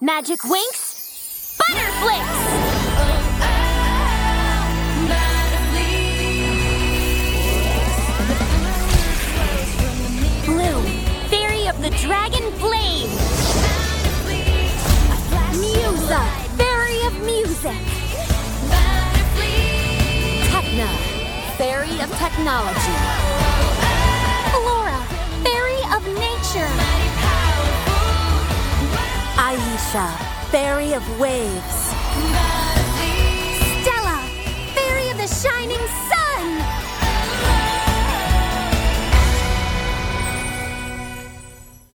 Magic Winks, Butterflicks! Blue, Fairy of the Dragon Flame! Musa, Fairy of Music! Techna, Fairy of Technology! Flora, Fairy of Nature! Aisha, Fairy of Waves! Stella, Fairy of the Shining Sun!